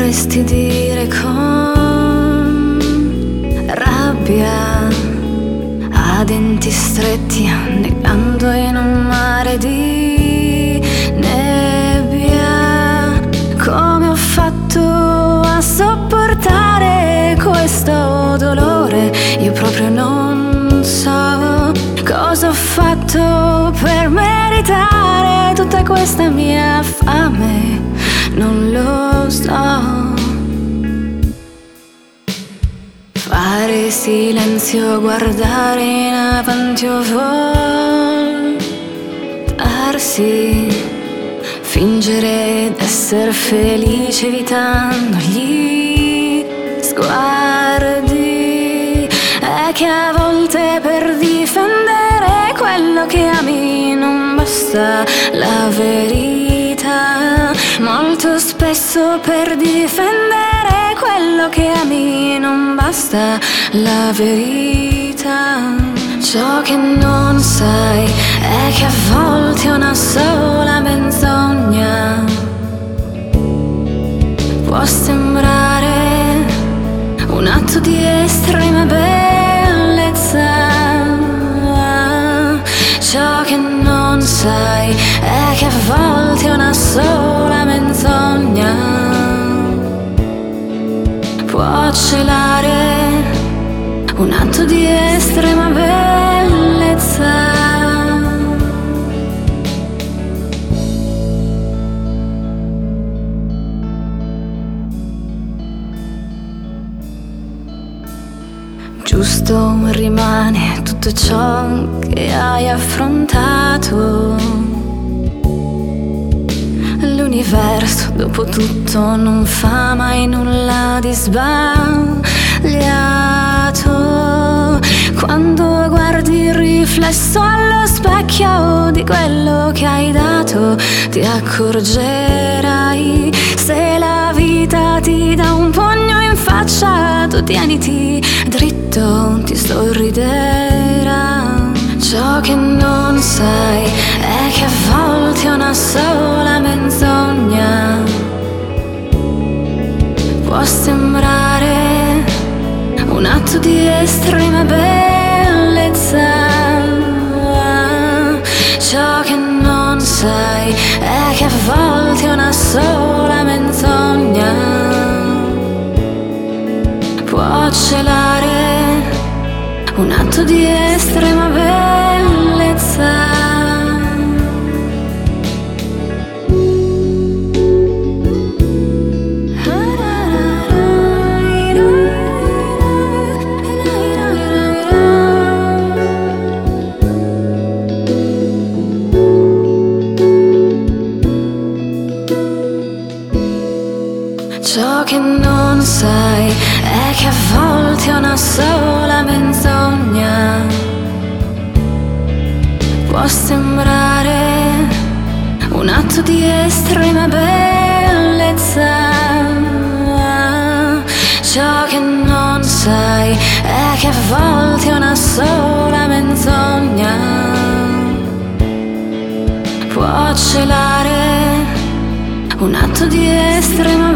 potresti dire con rabbia, a denti stretti, annegando in un mare di nebbia. Come ho fatto a sopportare questo dolore? Io proprio non so cosa ho fatto per meritare tutta questa mia fame, non lo so. Fare silenzio, guardare in avanti o voltarsi, fingere d'essere felice evitando gli sguardi. È che a volte per difendere quello che ami non basta la verità. Molto spesso per difendere quello che ami non basta la verità. Ciò che non sai è che a volte una sola menzogna può sembrare un atto di estrema bellezza. Ciò che non sai è che a volte una sola menzogna può celare un atto di estrema bellezza. Giusto rimane tutto ciò che hai affrontato. L'universo dopo tutto non fa mai nulla di sbagliato. Quando guardi il riflesso allo specchio di quello che hai dato, ti accorgerai. Se la vita ti dà un pugno in faccia, tu tieniti dritto, ti sorriderà. Ciò che non sai è che a volte una sola menzogna può sembrare un atto di estrema bellezza. Ciò che non sai è che a volte una sola menzogna può celare un atto di estrema bellezza. Ciò che non sai è che a volte una sola menzogna può sembrare un atto di estrema bellezza. Ciò che non sai è che a volte una sola menzogna può celare un atto di estrema